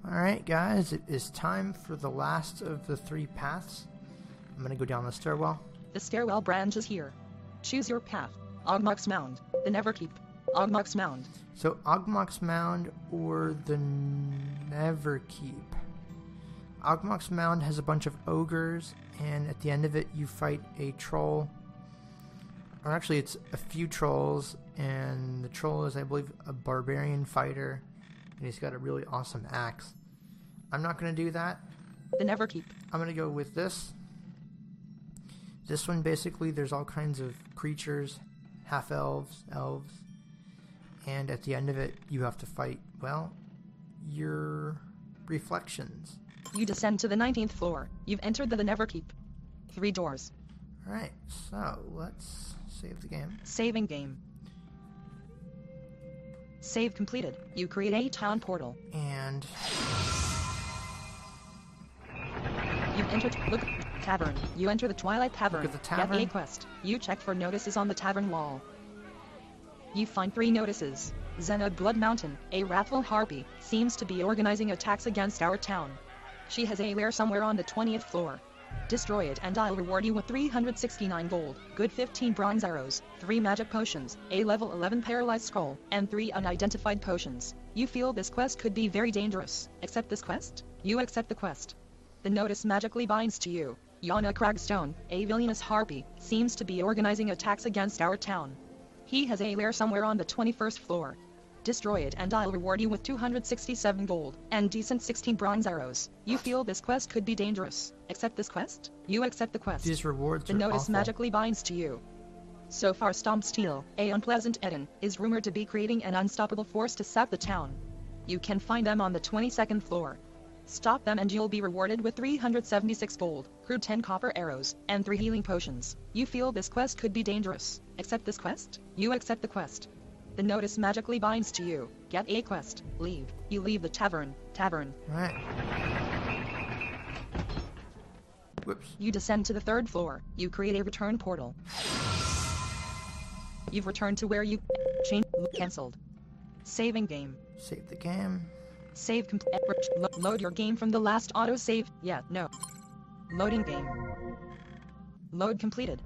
Alright guys, it is time for the last of the 3 paths. I'm gonna go down the stairwell. The stairwell branch is here. Choose your path. Ogmok's Mound, the Neverkeep. Ogmok's Mound. So Ogmok's Mound or the Neverkeep. Ogmok's Mound has a bunch of ogres, and at the end of it you fight a troll. Or actually it's a few trolls, and the troll is, I believe, a barbarian fighter, and he's got a really awesome axe. I'm not going to do that. The Neverkeep. I'm going to go with this. This one, basically, there's all kinds of creatures, half-elves, elves, and at the end of it, you have to fight, well, your reflections. You descend to the 19th floor. You've entered the Neverkeep. 3 doors. Alright, so let's save the game. Saving game. Save completed. You create a town portal. And You've entered. Look. Tavern. You enter the Twilight Tavern. Look at the tavern. Get a quest. You check for notices on the tavern wall. You find 3 notices. Xenod Blood Mountain, a wrathful harpy, seems to be organizing attacks against our town. She has a lair somewhere on the 20th floor. Destroy it and I'll reward you with 369 gold, good 15 bronze arrows, 3 magic potions, a level 11 paralyzed scroll, and 3 unidentified potions. You feel this quest could be very dangerous. Accept this quest? You accept the quest. The notice magically binds to you. Yana Cragstone, a villainous harpy, seems to be organizing attacks against our town. He has a lair somewhere on the 21st floor. Destroy it and I'll reward you with 267 gold, and decent 16 bronze arrows. You feel this quest could be dangerous. Accept this quest? You accept the quest. these rewards The are notice awful. magically binds to you. So far Stompsteel, a unpleasant Eden, is rumored to be creating an unstoppable force to sap the town. You can find them on the 22nd floor. Stop them and you'll be rewarded with 376 gold, crude 10 copper arrows, and 3 healing potions. You feel this quest could be dangerous. Accept this quest? You accept the quest. The notice magically binds to you. Get a quest. Leave. You leave the tavern. Right. Whoops. You descend to the 3rd floor. You create a return portal. You've returned to where you changed. Cancelled. Saving game. Save the game. Save complete. Load your game from the last autosave. Yeah, no. Loading game. Load completed.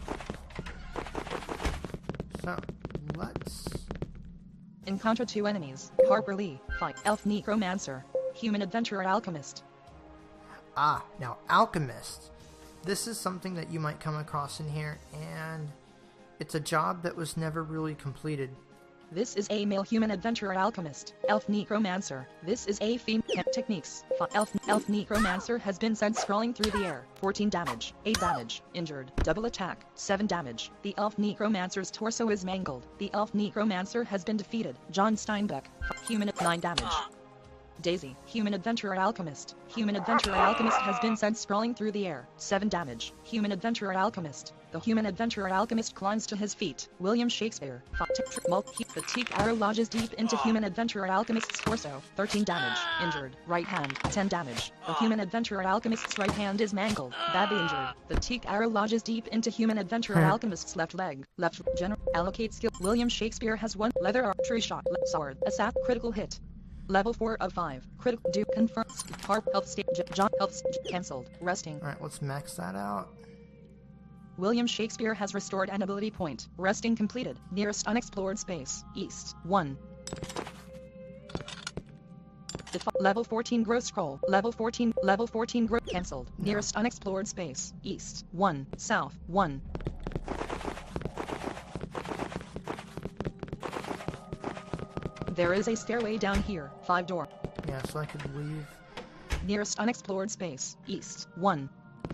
So, let's... Encounter 2 enemies. Harper Lee, fight. Elf Necromancer. Human Adventurer Alchemist. Ah, now Alchemist. This is something that you might come across in here, and it's a job that was never really completed. This is a male human adventurer alchemist. Elf Necromancer. This is a female techniques. Elf Necromancer has been sent sprawling through the air. 14 damage. 8 damage. Injured. Double attack. 7 damage. The Elf Necromancer's torso is mangled. The Elf Necromancer has been defeated. John Steinbeck. Human 9 damage. Daisy, Human Adventurer Alchemist. Human Adventurer Alchemist has been sent sprawling through the air. 7 damage. Human Adventurer Alchemist. The Human Adventurer Alchemist climbs to his feet. William Shakespeare. The teak arrow lodges deep into Human Adventurer Alchemist's torso. 13 damage. Injured. Right hand. 10 damage. The Human Adventurer Alchemist's right hand is mangled. Badly injured. The teak arrow lodges deep into Human Adventurer Alchemist's left leg. Left general. Allocate skill. William Shakespeare has 1 leather archery shot. Sword. Assat. Critical hit. Level 4 of 5. Critical. Do confirm. Harp health state. John health cancelled. Resting. Alright, let's max that out. William Shakespeare has restored an ability point. Resting completed. Nearest unexplored space. East. 1. Level 14 gross scroll. Level 14 gross cancelled. No. Nearest unexplored space. East. 1. South. 1. There is a stairway down here. 5 door. Yeah, so I could leave. Nearest unexplored space. East. 1.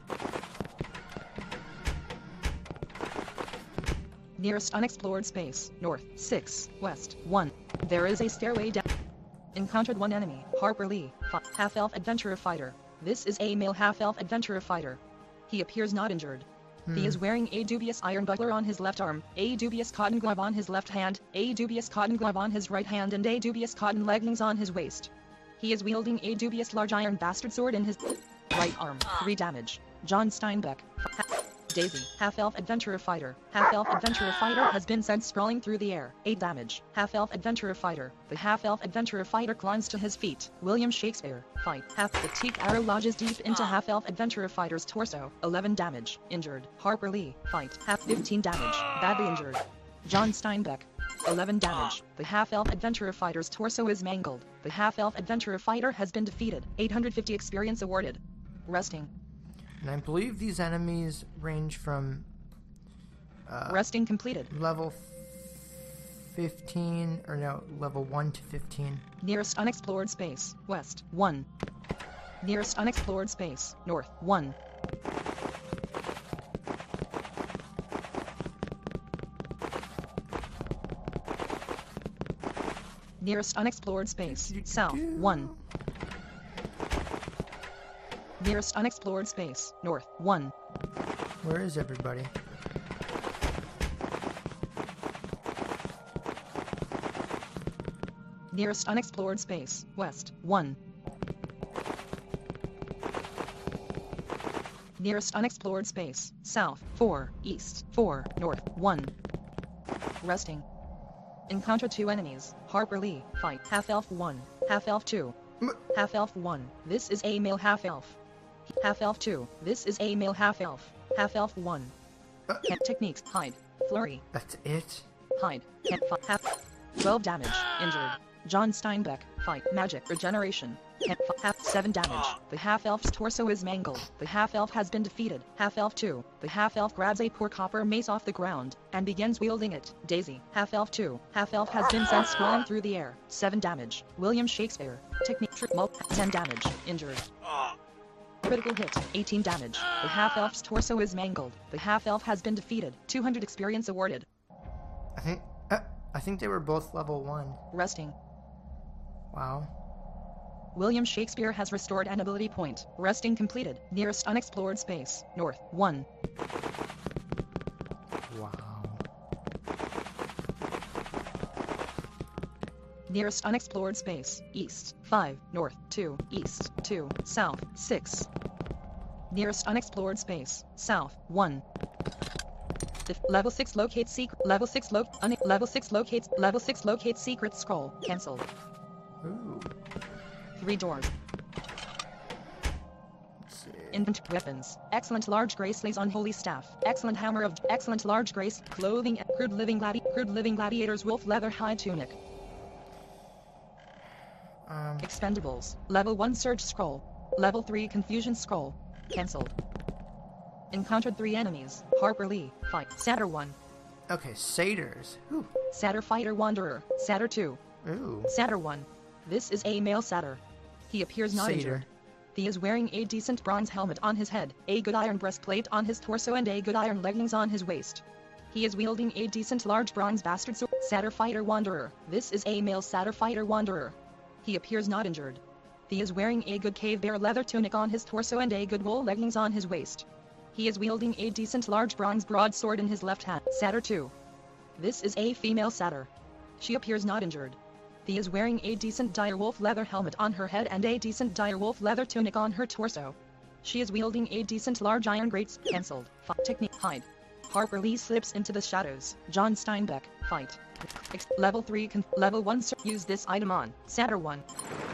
Nearest unexplored space. North. 6. West. 1. There is a stairway down. Encountered 1 enemy. Harper Lee. Half-elf adventurer fighter. This is a male half-elf adventurer fighter. He appears not injured. He is wearing a dubious iron buckler on his left arm, a dubious cotton glove on his left hand, a dubious cotton glove on his right hand, and a dubious cotton leggings on his waist. He is wielding a dubious large iron bastard sword in his right arm. 3 damage. John Steinbeck. Daisy, Half-Elf Adventurer Fighter. Half-Elf Adventurer Fighter has been sent sprawling through the air. 8 damage. Half-Elf Adventurer Fighter. The Half-Elf Adventurer Fighter climbs to his feet. William Shakespeare. Fight. The teak arrow lodges deep into Half-Elf Adventurer Fighter's torso. 11 damage. Injured. Harper Lee. Fight. 15 damage. Badly injured. John Steinbeck. 11 damage. The Half-Elf Adventurer Fighter's torso is mangled. The Half-Elf Adventurer Fighter has been defeated. 850 experience awarded. Resting. And I believe these enemies range from Resting completed. level 15, or no, level 1 to 15. Nearest unexplored space, west, 1. Nearest unexplored space, north, 1. Nearest unexplored space, south, 1. Nearest unexplored space, north, 1. Where is everybody? Nearest unexplored space, west, 1. Nearest unexplored space, south, 4, east, 4, north, 1. Resting. Encounter 2 enemies. Harper Lee, fight. Half-Elf 1, Half-Elf 2. Half-Elf 1, this is a male half-elf. Half-Elf 2, this is a male half-elf. Half-Elf 1. Techniques, hide, flurry. That's it? Hide, half, 12 damage, injured. John Steinbeck, fight, magic, regeneration. Half, 7 damage. The half-elf's torso is mangled. The half-elf has been defeated. Half-Elf 2. The half-elf grabs a poor copper mace off the ground and begins wielding it. Daisy, Half-Elf 2. Half-elf has been sent scrolling through the air. 7 damage. William Shakespeare, technique, 10 damage, injured. Critical hit, 18 damage. The half-elf's torso is mangled. The half-elf has been defeated. 200 experience awarded. I think they were both level 1. Resting. Wow. William Shakespeare has restored an ability point. Resting completed. Nearest unexplored space, north, 1. Wow. Nearest unexplored space, east, 5, north, 2, east, 2, south, 6. Nearest unexplored space, south, 1. Level 6 locates secret. Level 6 locates secret scroll. Cancelled. Ooh. 3 doors. Let's see. Inventory weapons. Excellent large grace lays unholy staff. Excellent hammer of excellent large grace clothing. Crude living gladiator's wolf leather hide tunic. Expendables. Level 1 surge scroll. Level 3 confusion scroll. Cancelled. Encountered 3 enemies. Harper Lee, fight. Satyr 1. Okay, satyrs. Ooh. Satyr Fighter Wanderer. Satyr 2. Ooh. Satyr 1. This is a male satyr. He appears not Satyr. injured. He is wearing a decent bronze helmet on his head, a good iron breastplate on his torso and a good iron leggings on his waist. He is wielding a decent large bronze bastard sword. Satyr Fighter Wanderer. This is a male Satyr Fighter Wanderer. He appears not injured. He is wearing a good cave bear leather tunic on his torso and a good wool leggings on his waist. He is wielding a decent large bronze broadsword in his left hand. Satyr 2. This is a female satyr. She appears not injured. He is wearing a decent direwolf leather helmet on her head and a decent direwolf leather tunic on her torso. She is wielding a decent large iron grates. Cancelled. Technique, hide. Harper Lee slips into the shadows. John Steinbeck, fight. Level 3 level 1 use this item on. Satyr 1.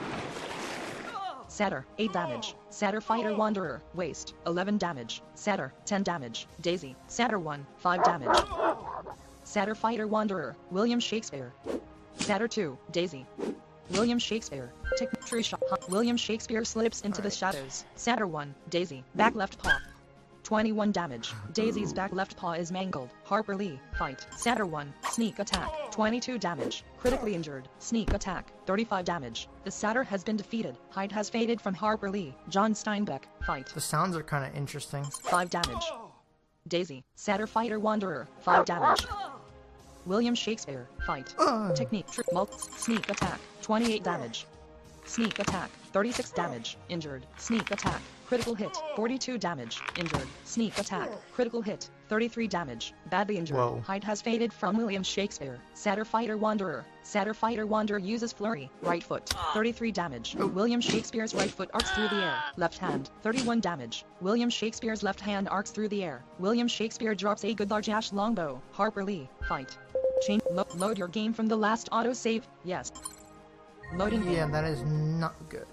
Satyr, 8 damage. Satyr Fighter Wanderer, waist, 11 damage. Satyr, 10 damage. Daisy, Satyr 1, 5 damage. Satyr Fighter Wanderer, William Shakespeare. Satyr 2, Daisy. William Shakespeare. Tree shot. William Shakespeare slips into the shadows. Satyr 1, Daisy, back left paw. 21 damage. Daisy's back left paw is mangled. Harper Lee, fight. Satyr 1, sneak attack, 22 damage. Critically injured. Sneak attack, 35 damage. The satyr has been defeated. Hide has faded from Harper Lee. John Steinbeck, fight. The sounds are kind of interesting. 5 damage. Daisy, Satyr Fighter Wanderer, 5 damage. William Shakespeare, fight. Technique, sneak attack, 28 damage. Sneak attack, 36 damage, injured. Sneak attack, critical hit, 42 damage, injured. Sneak attack, critical hit, 33 damage, badly injured. Whoa. Height has faded from William Shakespeare. Satyr Fighter Wanderer. Satyr Fighter Wanderer uses flurry. Right foot, 33 damage. William Shakespeare's right foot arcs through the air. Left hand, 31 damage. William Shakespeare's left hand arcs through the air. William Shakespeare drops a good large ash longbow. Harper Lee, fight. Change. Load your game from the last autosave. Yes. Loading. Yeah, that is not good.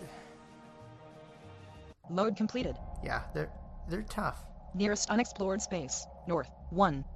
Load completed. Yeah, they're tough. Nearest unexplored space. North, 1.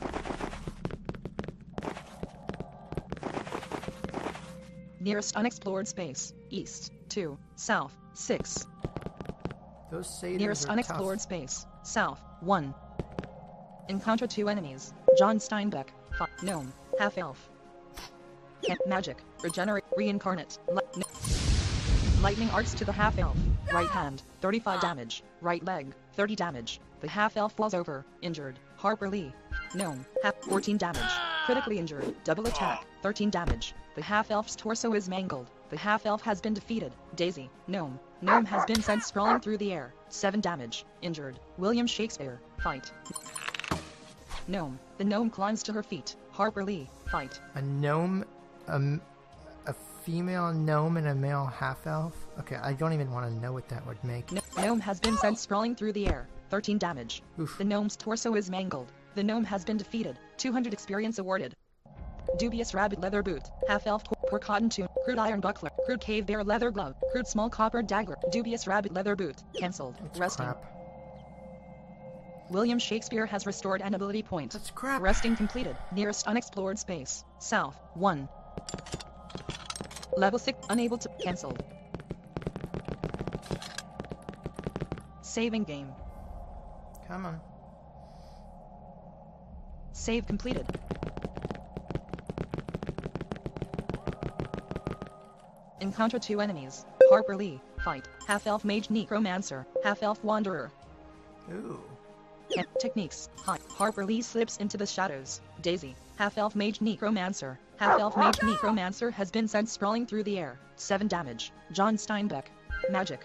Nearest unexplored space. East, 2. South, 6. Those satyrs Nearest are unexplored tough. space. South, 1. Encounter 2 enemies. John Steinbeck. Gnome. Half-elf. Magic. Regenerate. Reincarnate. Lightning arcs to the half-elf. Right hand, 35 damage. Right leg, 30 damage. The half-elf falls over, injured. Harper Lee. Gnome. 14 damage. Critically injured. Double attack, 13 damage. The half-elf's torso is mangled. The half-elf has been defeated. Daisy. Gnome. Gnome has been sent sprawling through the air. 7 damage. Injured. William Shakespeare. Fight. Gnome. The gnome climbs to her feet. Harper Lee. Fight. A gnome, a female gnome and a male half-elf? Okay, I don't even want to know what that would make. Gnome has been sent sprawling through the air. 13 damage. Oof. The gnome's torso is mangled. The gnome has been defeated. 200 experience awarded. Dubious rabbit leather boot. Half-elf pork cotton tune. Crude iron buckler. Crude cave bear leather glove. Crude small copper dagger. Dubious rabbit leather boot. Cancelled. It's Resting. crap. William Shakespeare has restored an ability point. That's crap. Resting completed. Nearest unexplored space. South, 1. Level 6, unable to, cancelled. Saving game. Come on. Save completed. Encounter 2 enemies. Harper Lee, fight. Half-elf mage necromancer. Half-elf wanderer. Ooh. Techniques. Hi. Harper Lee slips into the shadows. Daisy. Half-elf mage necromancer. Half-elf mage necromancer has been sent sprawling through the air. 7 damage. John Steinbeck. Magic.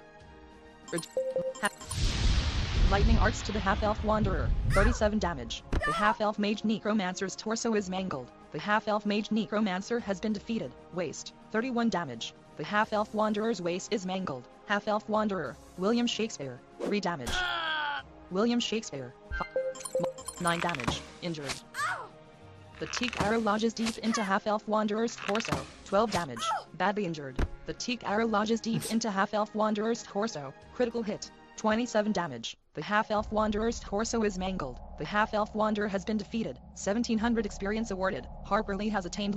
Lightning arcs to the half-elf wanderer. 37 damage. The half-elf mage necromancer's torso is mangled. The half-elf mage necromancer has been defeated. Waist. 31 damage. The half-elf wanderer's waist is mangled. Half-elf wanderer. William Shakespeare. 3 damage. William Shakespeare. 9 damage. Injured. The teak arrow lodges deep into half-elf wanderer's torso. 12 damage. Badly injured. The teak arrow lodges deep into half-elf wanderer's torso. Critical hit. 27 damage. The half-elf wanderer's torso is mangled. The half-elf wanderer has been defeated. 1700 experience awarded. Harper Lee has attained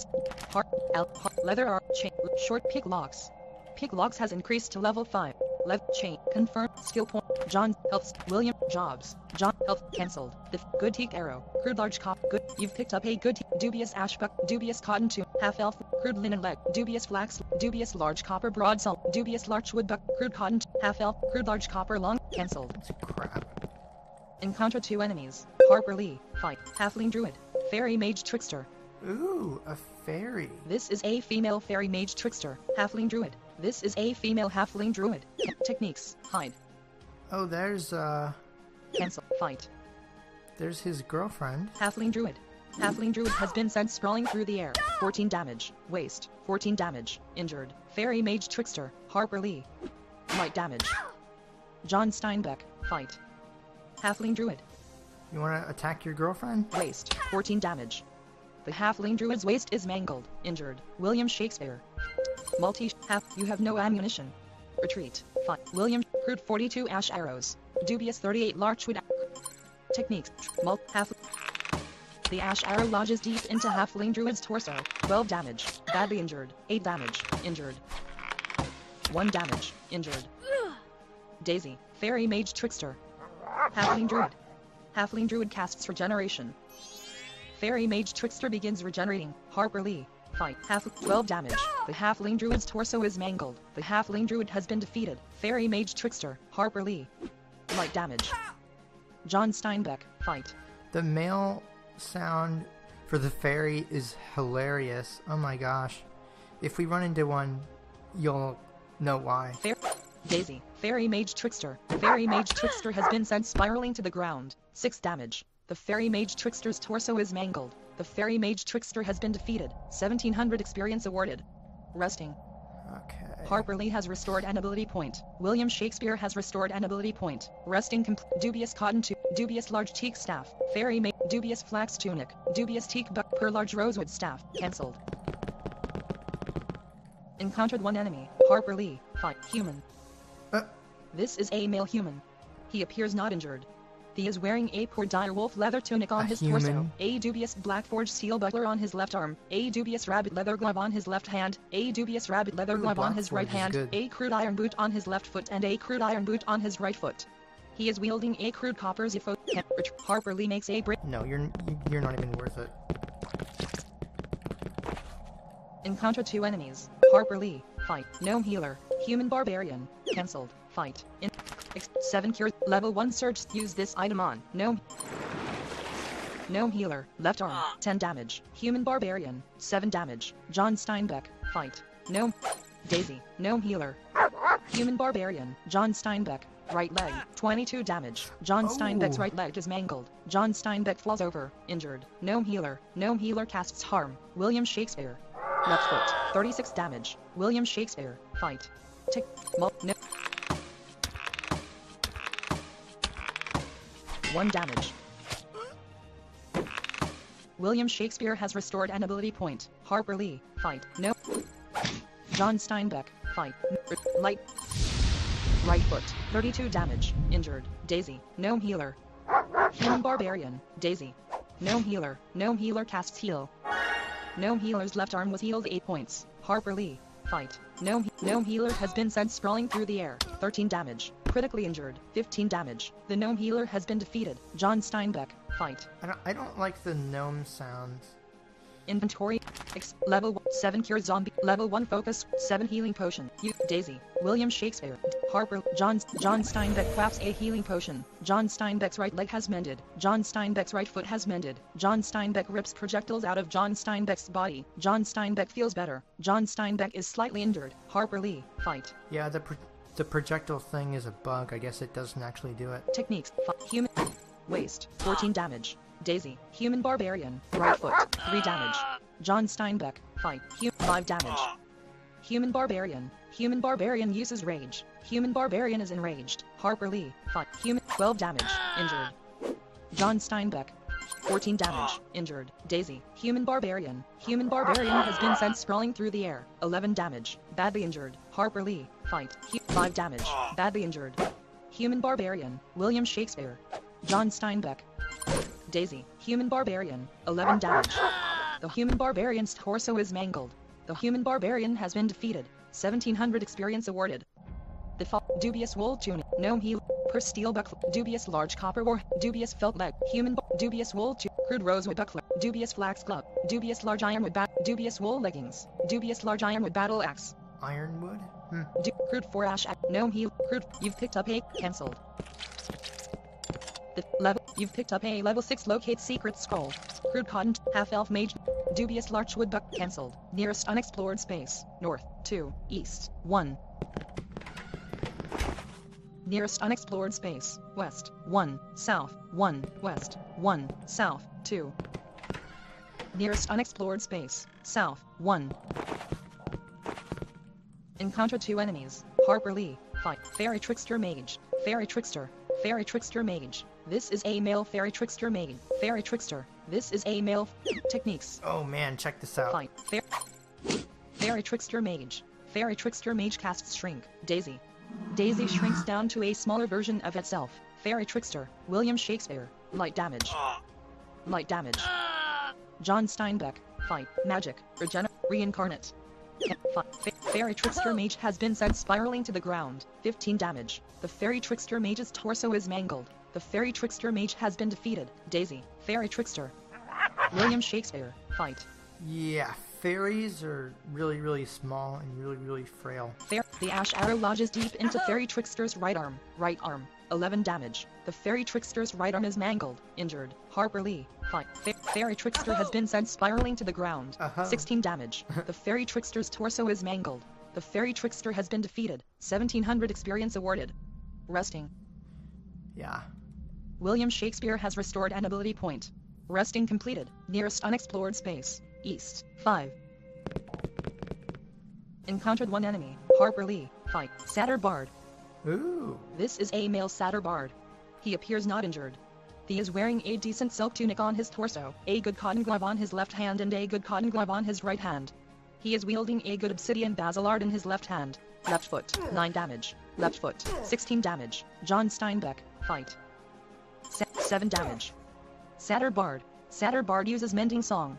leather arm chain short pick locks. Pick locks has increased to level 5. Left chain confirmed skill point. John helps William jobs. John health cancelled. Good teak arrow. Crude large cop. Good. You've picked up a good dubious ashbuck. Dubious cotton tune. Half elf. Crude linen leg. Dubious flax. Dubious large copper broad salt. Dubious larch wood buck. Crude cotton. Half elf. Crude large copper long. Cancelled. It's crap. Encounter 2 enemies. Harper Lee. Fight. Halfling druid. Fairy mage trickster. Ooh, a fairy. This is a female fairy mage trickster. Halfling druid. This is a female halfling druid. Techniques. Hide. Oh, there's Cancel. Fight. there's his girlfriend. Halfling druid. Halfling druid has been sent sprawling through the air. 14 damage. Waist. 14 damage. Injured. Fairy mage trickster. Harper Lee. Light damage. John Steinbeck. Fight. Halfling druid. You want to attack your girlfriend? Waist. 14 damage. The halfling druid's waist is mangled. Injured. William Shakespeare. Half. You have no ammunition. Retreat. Fight. William. Crude 42 ash arrows. Dubious 38 larchwood. Techniques. Half. The ash arrow lodges deep into halfling druid's torso. 12 damage. Badly injured. 8 damage. Injured. 1 damage. Injured. Daisy. Fairy mage trickster. Halfling druid. Halfling druid casts regeneration. Fairy mage trickster begins regenerating. Harper Lee. Fight. 12 damage. The halfling druid's torso is mangled. The halfling druid has been defeated. Fairy mage trickster. Harper Lee. Light damage. John Steinbeck. Fight. The male sound for the fairy is hilarious. Oh my gosh. If we run into one, you'll know why. Daisy, Fairy Mage Trickster. Fairy Mage Trickster has been sent spiraling to the ground. 6 damage. The Fairy Mage Trickster's torso is mangled. The Fairy Mage Trickster has been defeated. 1700 experience awarded. Resting. Okay. Harper Lee has restored an ability point. William Shakespeare has restored an ability point. Resting Dubious Cotton Dubious Large Teak Staff. Fairy Mage. Dubious Flax Tunic. Dubious Teak Buck Per Large Rosewood Staff. Cancelled. Encountered one enemy. Harper Lee. Fight. Human. This is a male human. He appears not injured. He is wearing a poor dire wolf leather tunic on his torso, a dubious black forged steel buckler on his left arm, a dubious rabbit leather glove on his left hand, a dubious rabbit leather glove on his right hand, a crude iron boot on his left foot and a crude iron boot on his right foot. He is wielding a crude copper Zifo. Harper Lee makes a break. No, you're not even worth it. Encounter 2 enemies. Harper Lee. Fight. Gnome Healer. Human Barbarian. Cancelled. Fight. 7 cure. Level 1 surge. Use this item on. Gnome Healer. Left arm. 10 damage. Human Barbarian. 7 damage. John Steinbeck. Fight. Gnome. Daisy. Gnome Healer. Human Barbarian. John Steinbeck. Right leg. 22 damage. John Steinbeck's right leg is mangled. John Steinbeck falls over. Injured. Gnome Healer. Gnome Healer casts harm. William Shakespeare. Left foot. 36 damage. William Shakespeare. Fight. Tick. No. 1 damage. William Shakespeare has restored an ability point. Harper Lee. Fight. No. John Steinbeck. Fight. Light. Right foot. 32 damage. Injured. Daisy. Gnome Healer. Human Barbarian. Daisy. Gnome Healer. Gnome Healer casts heal. Gnome Healer's left arm was healed 8 points. Harper Lee. Fight. Gnome Healer has been sent sprawling through the air. 13 damage. Critically injured. 15 damage. The Gnome Healer has been defeated. John Steinbeck. Fight. I don't like the gnome sounds. Inventory. Level 7 cure zombie. Level 1 focus. 7 healing potion. Daisy. William Shakespeare. Harper. John Steinbeck crafts a healing potion. John Steinbeck's right leg has mended. John Steinbeck's right foot has mended. John Steinbeck rips projectiles out of John Steinbeck's body. John Steinbeck feels better. John Steinbeck is slightly injured. Harper Lee. Fight. Yeah, the projectile thing is a bug. I guess it doesn't actually do it. Techniques. Human. Waste. 14 damage. Daisy. Human Barbarian. Right foot. 3 damage. John Steinbeck. Fight. 5 damage. Human Barbarian. Human Barbarian uses rage. Human Barbarian is enraged. Harper Lee. Fight. Human. 12 damage. Injured. John Steinbeck. 14 damage. Injured. Daisy. Human Barbarian. Human Barbarian has been sent sprawling through the air. 11 damage. Badly injured. Harper Lee. Fight. 5 damage. Badly injured. Human Barbarian. William Shakespeare. John Steinbeck. Daisy. Human Barbarian. 11 damage. The Human Barbarian's torso is mangled. The Human Barbarian has been defeated. 1700 experience awarded. The Dubious Wool Tunic. Gnome Heal. Per Steel Buckler. Dubious Large Copper War. Dubious Felt Leg. Dubious Wool Tunic. Crude Rosewood Buckler. Dubious Flax Glove. Dubious Large Ironwood Dubious Wool Leggings. Dubious Large Ironwood Battle Axe. Ironwood? Crude 4 Ash. Gnome Heal. Crude. You've picked up a. Cancelled. You've picked up a level 6 locate secret scroll. Crude cotton, half-elf mage. Dubious larchwood buck cancelled. Nearest unexplored space. North, 2, east, 1. Nearest unexplored space. West, 1, south, 1, west, 1, south, 2. Nearest unexplored space. South, 1. Encounter 2 enemies. Harper Lee. Fight. Fairy Trickster Mage. Fairy Trickster. Fairy Trickster Mage. This is a male Fairy Trickster Mage. Fairy Trickster. This is a male. Techniques. Oh man, check this out. Fight. Fairy Trickster Mage. Fairy Trickster Mage casts Shrink. Daisy. Daisy shrinks down to a smaller version of itself. Fairy Trickster. William Shakespeare. Light damage. Light damage. John Steinbeck. Fight. Magic. Reincarnate. Fairy Trickster Mage has been sent spiraling to the ground. 15 damage. The Fairy Trickster Mage's torso is mangled. The Fairy Trickster Mage has been defeated. Daisy. Fairy Trickster. William Shakespeare. Fight. Yeah, fairies are really, really small and really, really frail. The ash arrow lodges deep into Fairy Trickster's right arm. Right arm. 11 damage. The Fairy Trickster's right arm is mangled. Injured. Harper Lee. Fight. Fairy Trickster has been sent spiraling to the ground. 16 damage. The Fairy Trickster's torso is mangled. The fairy trickster has been defeated. 1700 experience awarded. Resting. Yeah. William Shakespeare has restored an ability point. Resting completed. Nearest unexplored space. East. 5. Encountered one enemy. Harper Lee. Fight. Satyr Bard. Ooh. This is a male Satyr Bard. He appears not injured. He is wearing a decent silk tunic on his torso, a good cotton glove on his left hand and a good cotton glove on his right hand. He is wielding a good obsidian basilard in his left hand. Left foot, 9 damage. Left foot, 16 damage. John Steinbeck, fight. 7 damage. Satyr Bard. Satyr Bard uses Mending Song.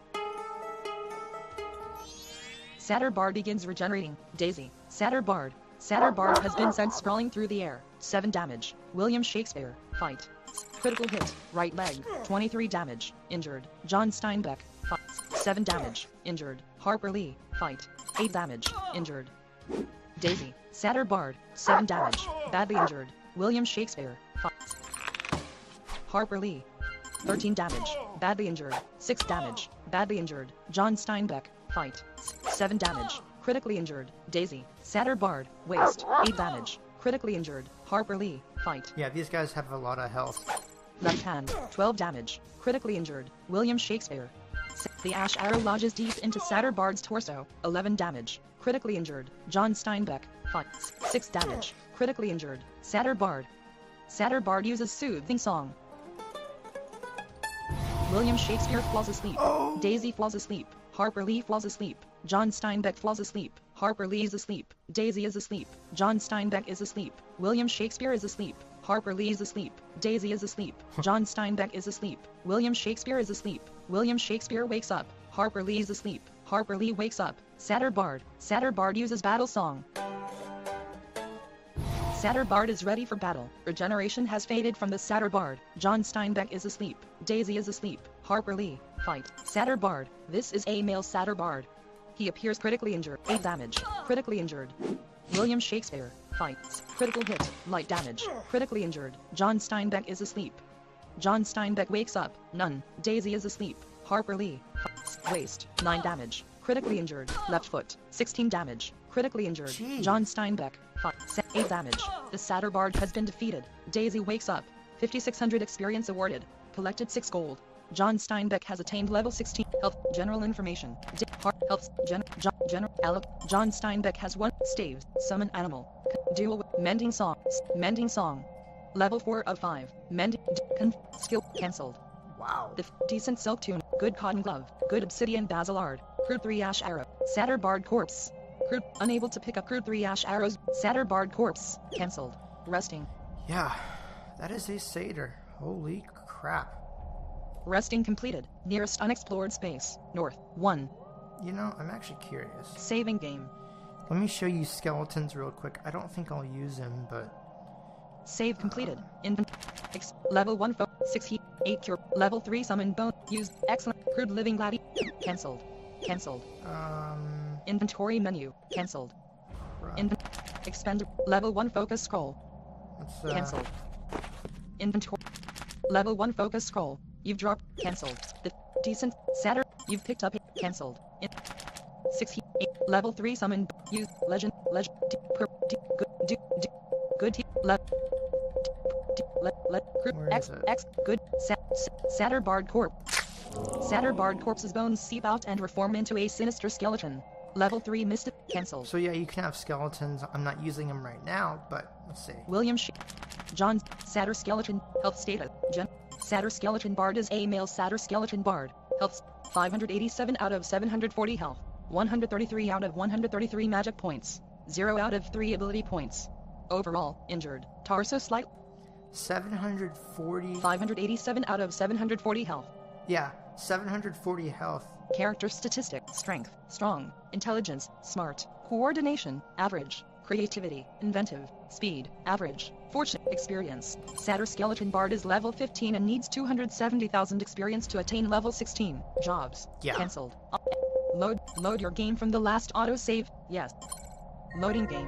Satyr Bard begins regenerating. Daisy. Satyr Bard. Satyr Bard has been sent sprawling through the air. 7 damage. William Shakespeare, fight. Critical hit, right leg, 23 damage, injured. John Steinbeck, fight. 7 damage, injured. Harper Lee, fight. 8 damage, injured. Daisy. Satyr Bard, 7 damage, badly injured. William Shakespeare, fight. Harper Lee, 13 damage, badly injured. 6 damage, badly injured. John Steinbeck, fight. 7 damage, critically injured. Daisy. Satyr Bard, waist, 8 damage, critically injured. Harper Lee, fight. Yeah, these guys have a lot of health. Left hand, 12 damage, critically injured. William Shakespeare. The ash arrow lodges deep into Satyr Bard's torso, 11 damage, critically injured. John Steinbeck, fight. 6 damage, critically injured. Satyr Bard. Satyr Bard uses Soothing Song. William Shakespeare falls asleep. Oh. Daisy falls asleep. Harper Lee falls asleep. John Steinbeck falls asleep. Harper Lee is asleep. Daisy is asleep. John Steinbeck is asleep. William Shakespeare is asleep. Harper Lee is asleep. Daisy is asleep. John Steinbeck is asleep. William Shakespeare is asleep. William Shakespeare wakes up. Harper Lee is asleep. Harper Lee wakes up. Satyr Bard. Satyr Bard uses Battle Song. Satyr Bard is ready for battle. Regeneration has faded from the Satyr Bard. John Steinbeck is asleep. Daisy is asleep. Harper Lee, fight. Satyr Bard. This is a male Satyr Bard. He appears critically injured. 8 damage. Critically injured. William Shakespeare, fights. Critical hit. Light damage. Critically injured. John Steinbeck is asleep. John Steinbeck wakes up. None. Daisy is asleep. Harper Lee, fights. Waist. 9 damage. Critically injured. Left foot. 16 damage. Critically injured. Jeez. John Steinbeck, fights. 8 damage. The Satyr Bard has been defeated. Daisy wakes up. 5600 experience awarded. Collected 6 gold. John Steinbeck has attained level 16. Health. General information. Health. John Steinbeck has 1. Staves. Summon animal. Duel. Mending Song. Mending Song. Level 4 of 5. Mending. Skill. Cancelled. Wow. The decent silk tune. Good cotton glove. Good obsidian basilard. Crude 3 ash arrow. Satyr Bard corpse. Crude. Unable to pick up crude 3 ash arrows. Satyr Bard corpse. Cancelled. Resting. Yeah, that is a satyr. Holy crap. Resting completed. Nearest unexplored space. North. 1. You know, I'm actually curious. Saving game. Let me show you skeletons real quick. I don't think I'll use them, but... Save completed. Level 1 6 heat. 8 cure. Level 3 summon bone. Used. Excellent. Crude living gladi. Cancelled. Cancelled. Inventory menu. Cancelled. Expend. Level 1 focus scroll. Cancelled. Inventory. Level 1 focus scroll. You've dropped. Cancelled. The decent Satyr. You've picked up. Cancelled. 6 heat. 8. Level 3 summon. Use. Legend. Legend. Good. X. Good. Satyr Bard Corp. Satyr Bard Corpse's bones seep out and reform into a sinister skeleton. Level 3 Mystic. Cancelled. So yeah, you can have skeletons. I'm not using them right now, but let's see. William John. Satyr Skeleton. Health status. Satyr Skeleton Bard is a male Satyr Skeleton Bard. Health 587 out of 740 health. 133 out of 133 magic points. 0 out of 3 ability points. Overall, injured. Torso slight. 740... 587 out of 740 health. Yeah, 740 health. Character statistic. Strength. Strong. Intelligence. Smart. Coordination. Average. Creativity. Inventive. Speed. Average. Fortune. Experience. Satyr Skeleton Bard is level 15 and needs 270,000 experience to attain level 16. Jobs. Yeah. Cancelled. Load your game from the last autosave. Yes. Loading game.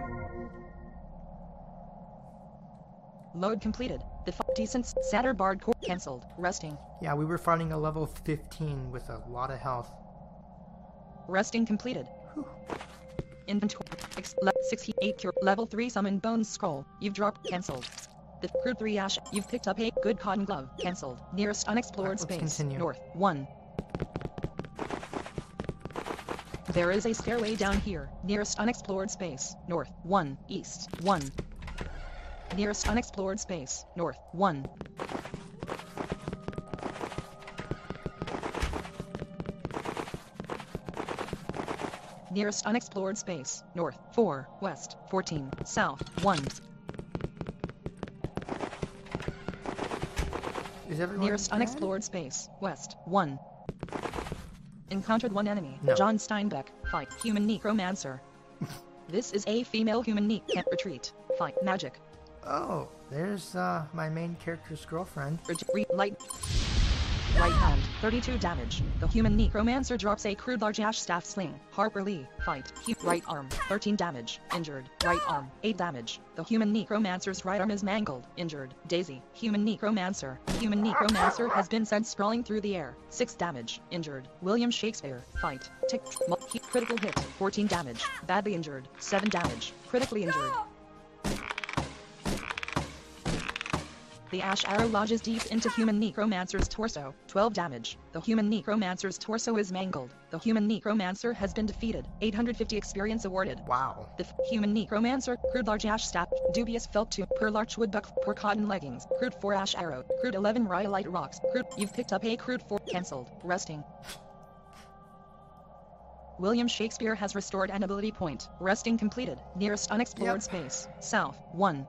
Load completed. The decent Satyr Bard Corp cancelled. Resting. Yeah, we were fighting a level 15 with a lot of health. Resting completed. Whew. Inventory. 68 cure. Level 3 summon bones scroll. You've dropped. Cancelled. The crude 3 ash. You've picked up a good cotton glove. Cancelled. Nearest unexplored Let's space. continue. North. 1. There is a stairway down here. Nearest unexplored space. North. 1. East. 1. Nearest unexplored space. North. 1. Nearest unexplored space. North. 4. West. 14. South. 1. Is everyone Nearest dead? unexplored space. West. 1. Encountered one enemy. No. John Steinbeck. Fight. Human necromancer. This is a female human can't retreat. Fight. Magic. Oh, there's my main character's girlfriend. Light. Right hand. 32 damage. The human necromancer drops a crude large ash staff sling. Harper Lee. Fight. Right arm. 13 damage. Injured. Right arm. 8 damage. The human necromancer's right arm is mangled. Injured. Daisy. Human necromancer. Human necromancer has been sent sprawling through the air. 6 damage. Injured. William Shakespeare. Fight. Tick. Critical hit. 14 damage. Badly injured. 7 damage. Critically injured. The ash arrow lodges deep into human necromancer's torso. 12 damage. The human necromancer's torso is mangled. The human necromancer has been defeated. 850 experience awarded. Wow. The human necromancer. Crude large ash staff. Dubious felt 2. Per larch wood buck. Per cotton leggings. Crude 4 ash arrow. Crude 11 rhyolite rocks. Crude. You've picked up a crude 4. Cancelled. Resting. William Shakespeare has restored an ability point. Resting completed. Nearest unexplored space. South. 1.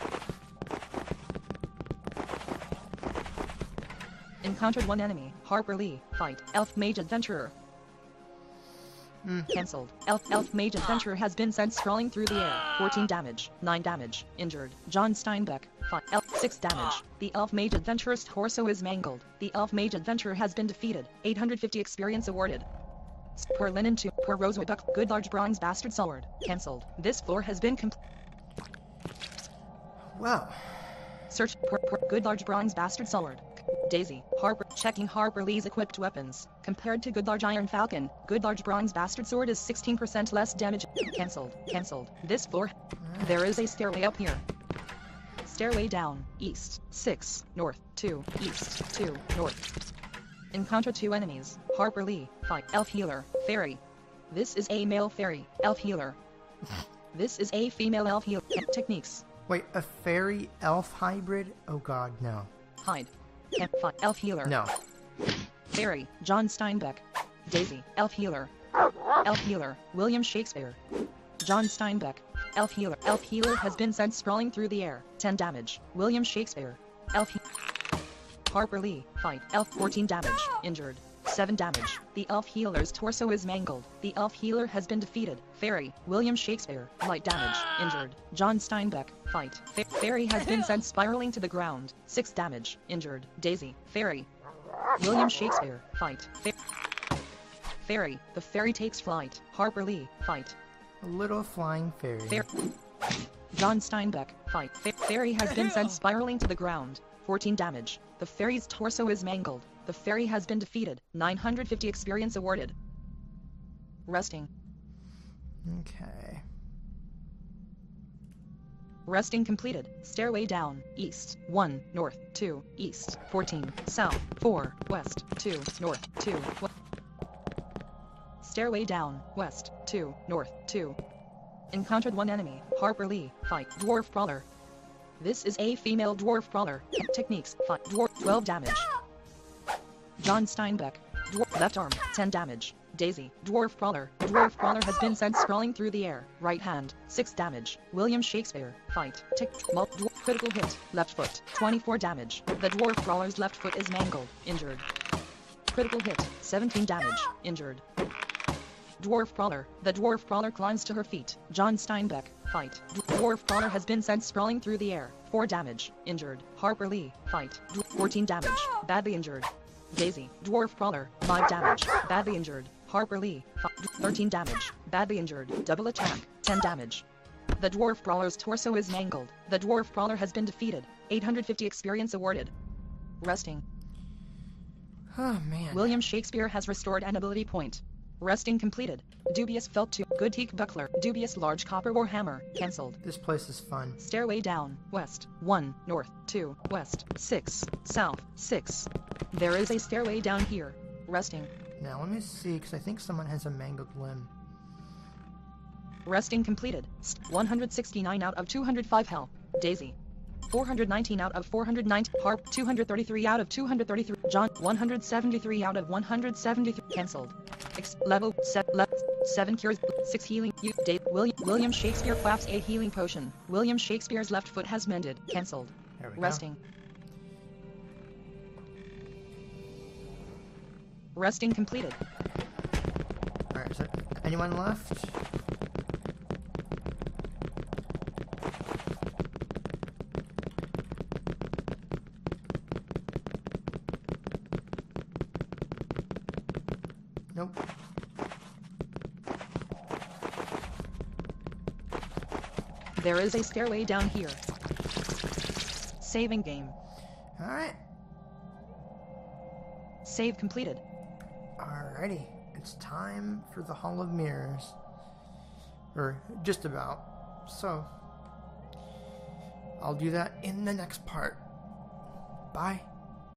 Encountered one enemy. Harper Lee. Fight. Elf Mage Adventurer. Cancelled. Elf Mage Adventurer has been sent sprawling through the air. 14 damage. 9 damage. Injured. John Steinbeck. Fight. Elf. 6 damage. The Elf Mage Adventurer's torso is mangled. The Elf Mage Adventurer has been defeated. 850 experience awarded. Per linen 2. Per rosewood buck. Good large bronze bastard sword. Cancelled. This floor has been Well. Search. Per good large bronze bastard sword. Daisy. Harper. Checking Harper Lee's equipped weapons. Compared to good large iron falcon, good large bronze bastard sword is 16% less damage. Cancelled. Cancelled. This floor. There is a stairway up here. Stairway down. East. 6. North. 2. East. 2. North. Encounter 2 enemies. Harper Lee. Fight. Elf healer. Fairy. This is a male fairy. Elf healer. This is a female elf healer. Techniques. Wait, a fairy elf hybrid? Oh god, no. Hide. Elf healer. No. Fairy. John Steinbeck. Daisy. Elf healer. Elf healer. William Shakespeare. John Steinbeck. Elf healer. Elf healer has been sent sprawling through the air. 10 damage. William Shakespeare. Elf Harper Lee. Fight. Elf 14 damage. Injured. 7 damage. The elf healer's torso is mangled. The elf healer has been defeated. Fairy. William Shakespeare. Light damage. Injured. John Steinbeck. Fight. Fairy has been sent spiraling to the ground. 6 damage. Injured. Daisy. Fairy. William Shakespeare. Fight. Fairy. The fairy takes flight. Harper Lee. Fight. A little flying fairy. John Steinbeck. Fight. Fairy has been sent spiraling to the ground. 14 damage. The fairy's torso is mangled. The fairy has been defeated. 950 experience awarded. Resting. Okay. Resting completed. Stairway down. East. 1. North. 2. East. 14. South. 4. West. 2. North. 2. Stairway down. West. 2. North. 2. Encountered one enemy. Harper Lee. Fight. Dwarf Brawler. This is a female dwarf brawler. Techniques. Fight. Dwarf. 12 damage. John Steinbeck. Dwarf. Left arm. 10 damage. Daisy. Dwarf Brawler. Dwarf Brawler has been sent sprawling through the air. Right hand. 6 damage. William Shakespeare. Fight. Tick. Critical hit. Left foot. 24 damage. The Dwarf Brawler's left foot is mangled. Injured. Critical hit. 17 damage. Injured. Dwarf Brawler. The Dwarf Brawler climbs to her feet. John Steinbeck. Fight. Dwarf Brawler has been sent sprawling through the air. 4 damage. Injured. Harper Lee. Fight. 14 damage. Badly injured. Daisy. Dwarf Brawler. 5 damage. Badly injured. Harper Lee. 13 damage. Badly injured. Double attack. 10 damage. The Dwarf Brawler's torso is mangled. The Dwarf Brawler has been defeated. 850 experience awarded. Resting. Oh man. William Shakespeare has restored an ability point. Resting completed. Dubious felt 2. Good teak buckler. Dubious large copper war hammer. Cancelled. This place is fun. Stairway down. West. 1. North. 2. West. 6. South. 6. There is a stairway down here. Resting. Now let me see, because I think someone has a mangled limb. Resting completed. 169 out of 205 health. Daisy. 419 out of 490. Harp. 233 out of 233. John. 173 out of 173. Cancelled. Level 7 cures. 6 healing. Dave. William Shakespeare claps a healing potion. William Shakespeare's left foot has mended. Cancelled. There we Resting. go. Resting completed. Alright, is there anyone left? Nope. There is a stairway down here. Saving game. Alright. Save completed. Alrighty. It's time for the Hall of Mirrors. Or just about. So, I'll do that in the next part. Bye.